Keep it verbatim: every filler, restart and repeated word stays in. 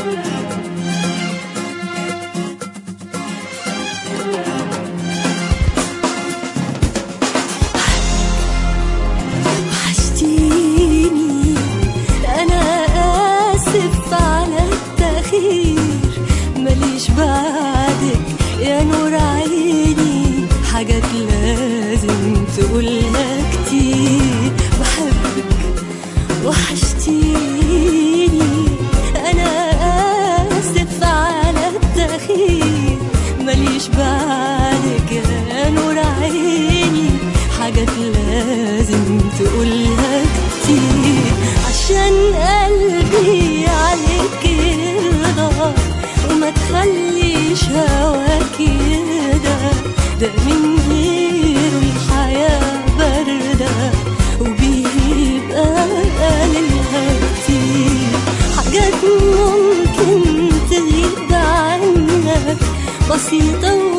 وحشتيني أنا آسف على التأخير، ماليش بعدك يا نور عيني، حاجات لازم تقولها كتير. بحبك وحشتيني أنا آسف على التأخير، ماليش بعدك يا نور عيني، حاجات لازم تقولها كتير. عشان قلبي عليك يرضى وما تخليش هواك يهدى، ده من غير الحياة باردة وبيبقى قليلها كتير. حاجات ممكن تغيب عنك بسيطة